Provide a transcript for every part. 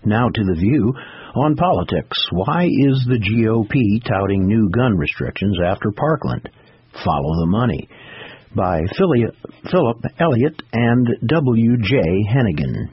Now to The View on politics. Why is the GOP touting new gun restrictions after Parkland? Follow the Money by Philip Elliott and W.J. Hennigan.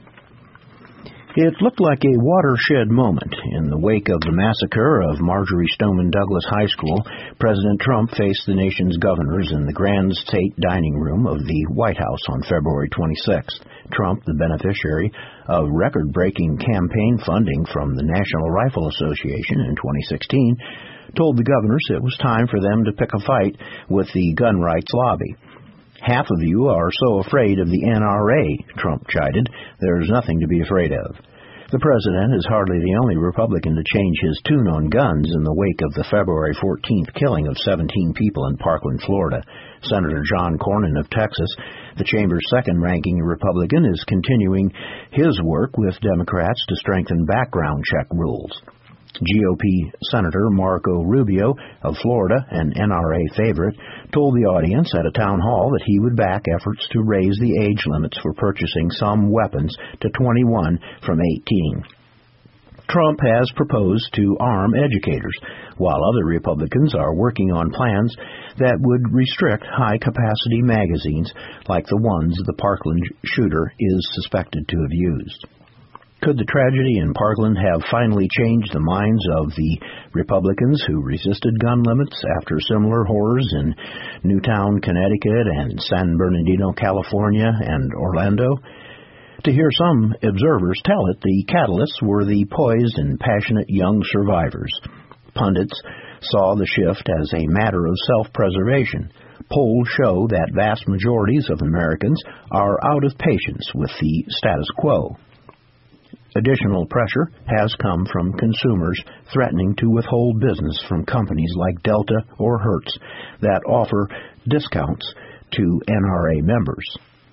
It looked like a watershed moment. In the wake of the massacre of Marjory Stoneman Douglas High School, President Trump faced the nation's governors in the Grand State Dining Room of the White House on February 26th. Trump, the beneficiary of record-breaking campaign funding from the National Rifle Association in 2016, told the governors it was time for them to pick a fight with the gun rights lobby. Half of you are so afraid of the NRA, Trump chided. There's nothing to be afraid of. The president is hardly the only Republican to change his tune on guns in the wake of the February 14th killing of 17 people in Parkland, Florida. Senator John Cornyn of Texas, the chamber's second-ranking Republican, is continuing his work with Democrats to strengthen background check rules. GOP Senator Marco Rubio of Florida, an NRA favorite, told the audience at a town hall that he would back efforts to raise the age limits for purchasing some weapons to 21 from 18. Trump has proposed to arm educators, while other Republicans are working on plans that would restrict high-capacity magazines like the ones the Parkland shooter is suspected to have used. Could the tragedy in Parkland have finally changed the minds of the Republicans who resisted gun limits after similar horrors in Newtown, Connecticut, and San Bernardino, California, and Orlando? To hear some observers tell it, the catalysts were the poised and passionate young survivors. Pundits saw the shift as a matter of self-preservation. Polls show that vast majorities of Americans are out of patience with the status quo. Additional pressure has come from consumers threatening to withhold business from companies like Delta or Hertz that offer discounts to NRA members.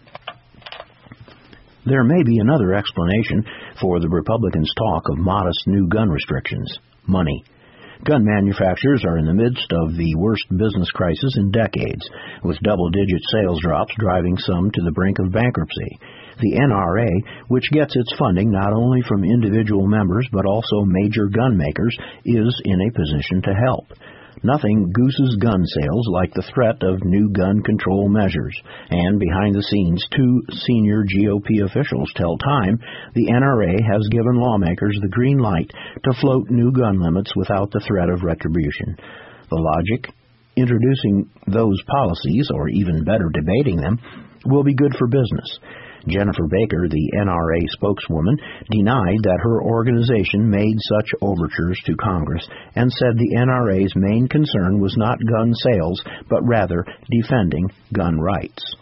There may be another explanation for the Republicans' talk of modest new gun restrictions: money. Gun manufacturers are in the midst of the worst business crisis in decades, with double-digit sales drops driving some to the brink of bankruptcy. The NRA, which gets its funding not only from individual members but also major gun makers, is in a position to help. Nothing gooses gun sales like the threat of new gun control measures, and behind the scenes, two senior GOP officials tell Time the NRA has given lawmakers the green light to float new gun limits without the threat of retribution. The logic: introducing those policies, or even better, debating them, will be good for business. Jennifer Baker, the NRA spokeswoman, denied that her organization made such overtures to Congress and said the NRA's main concern was not gun sales, but rather defending gun rights.